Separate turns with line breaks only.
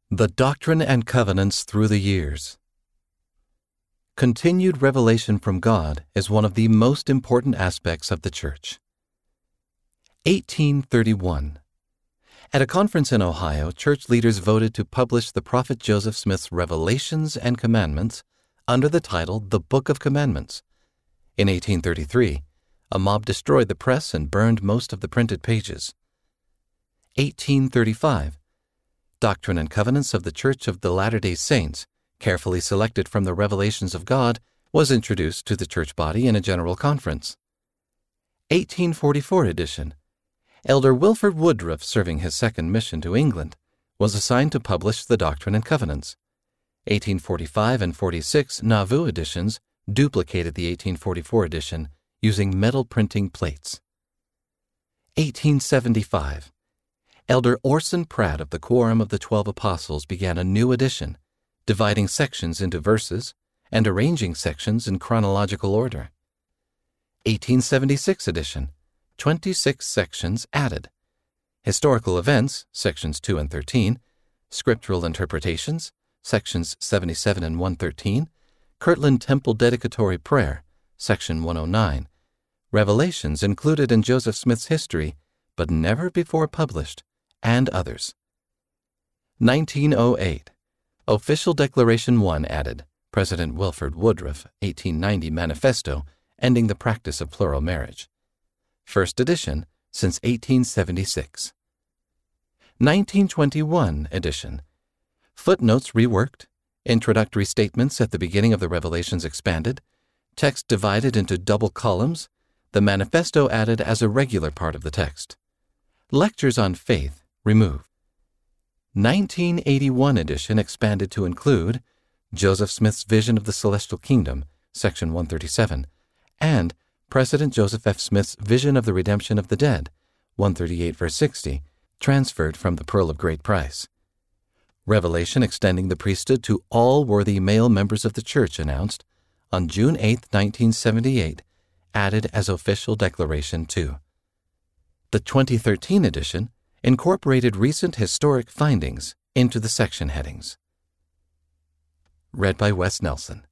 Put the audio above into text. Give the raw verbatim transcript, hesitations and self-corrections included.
The Doctrine and Covenants Through the Years. Continued revelation from God is one of the most important aspects of the Church. eighteen thirty-one. At a conference in Ohio, church leaders voted to publish the prophet Joseph Smith's Revelations and Commandments under the title The Book of Commandments. In eighteen thirty-three, a mob destroyed the press and burned most of the printed pages. eighteen thirty-five. Doctrine and Covenants of the Church of the Latter-day Saints, carefully selected from the revelations of God, was introduced to the church body in a general conference. eighteen forty-four edition. Elder Wilford Woodruff, serving his second mission to England, was assigned to publish the Doctrine and Covenants. eighteen forty-five and forty-six Nauvoo editions duplicated the eighteen forty-four edition using metal printing plates. eighteen seventy-five. Elder Orson Pratt of the Quorum of the Twelve Apostles began a new edition, dividing sections into verses and arranging sections in chronological order. eighteen seventy-six edition, twenty-six sections added. Historical events, sections two and thirteen, scriptural interpretations, sections seventy-seven and one thirteen, Kirtland Temple Dedicatory Prayer, section one oh nine, revelations included in Joseph Smith's history, but never before published, and others. nineteen oh eight. Official Declaration one added, President Wilford Woodruff, eighteen ninety Manifesto, ending the practice of plural marriage. First edition since eighteen seventy-six. nineteen twenty-one edition. Footnotes reworked, introductory statements at the beginning of the Revelations expanded, text divided into double columns, the Manifesto added as a regular part of the text. Lectures on Faith removed. nineteen eighty-one edition expanded to include Joseph Smith's Vision of the Celestial Kingdom, section one thirty-seven, and President Joseph F. Smith's Vision of the Redemption of the Dead, one thirty-eight verse sixty, transferred from the Pearl of Great Price. Revelation extending the priesthood to all worthy male members of the church announced on June eighth, nineteen seventy-eight, added as Official Declaration two. The twenty thirteen edition incorporated recent historic findings into the section headings. Read by Wes Nelson.